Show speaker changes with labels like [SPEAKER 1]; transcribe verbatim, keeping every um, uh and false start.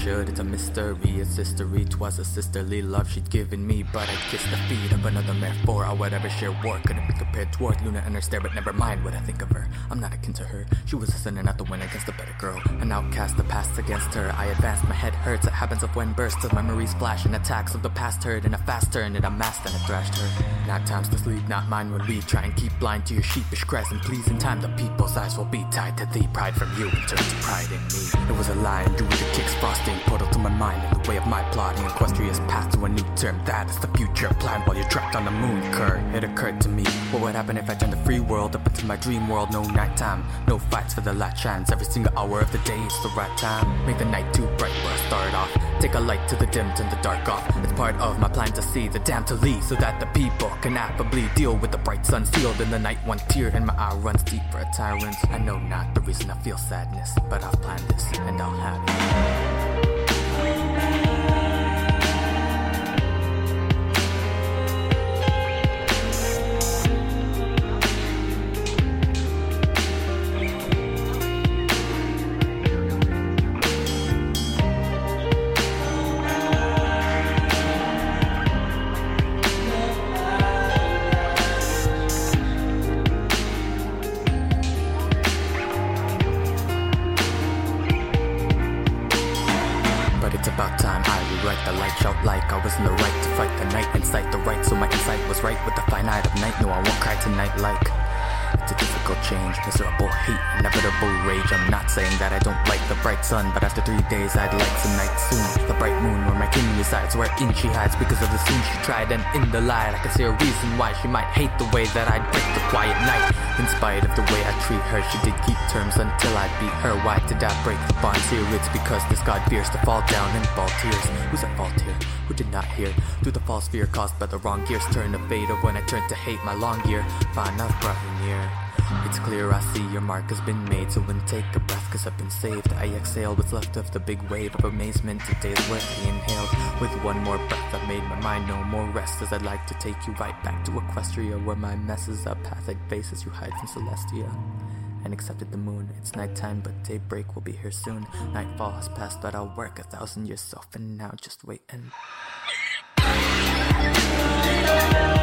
[SPEAKER 1] should. It's a mystery, it's history. 'Twas a sisterly love she'd given me, but I'd kiss the feet of another metaphor. I would ever share war, couldn't be compared toward Luna and her stare, but never mind what I think of her. I'm not akin to her. She was a sinner, not the win against a better girl. An outcast, the past against her. I advanced, my head hurts. It happens of when bursts of memories flash and attacks of the past heard in a fast turn. It amassed and it thrashed her. Not times to sleep, not mine when we try and keep blind to your sheepish cries. And please, in time, the people's eyes will be tied to thee. Pride from you and turn to pride in me. It was a lie, due to kicks frosting portal to my mind in the way of my plotting. Equestria's path to a new term. That is the future plan while you're trapped on the moon. Cur, it occurred to me, what would happen if I turned the free world up into my dream world? No nighttime, no fights for the last chance. Every single hour of the day is the right time. Make the night too bright where I start off. Take a light to the dim, turn the dark off. It's part of my plan to see the damn to leave, so that the people can affably deal with the bright sun sealed in the night. One tear in my eye runs deep for a tyrant. I know not the reason I feel sadness, but I've planned this and I'll have it. It's about time I rewrite the light, shout like I was in the right to fight the night, incite the right, so my insight was right with the finite of night. No, I won't cry tonight like it's a difficult change, miserable hate, inevitable rage. I'm not saying that I don't like the bright sun, but after three days I'd like some night soon. The bright moon where my king resides, wherein she hides because of the sin she tried. And in the light I can see a reason why she might hate the way that I'd break the quiet night. In spite of the way I treat her, she did keep terms until I beat her. Why did I break the bonds here? It's because this god fears to fall down in fall tears. Who's at fault here? Who did not hear? Through the false fear caused by the wrong gears, turn to fade of when I turn to hate my long gear. Fine, I've brought you near. It's clear I see your mark has been made, so then take a breath cause I've been saved. I exhale what's left of the big wave of amazement. Today's worth he inhaled. With one more breath I've made my mind no more rest, as I'd like to take you right back to Equestria, where my messes up path I'd face as you hide from Celestia. And accepted the moon. It's nighttime, but daybreak will be here soon. Nightfall has passed, but I'll work a thousand years so for now. Just wait and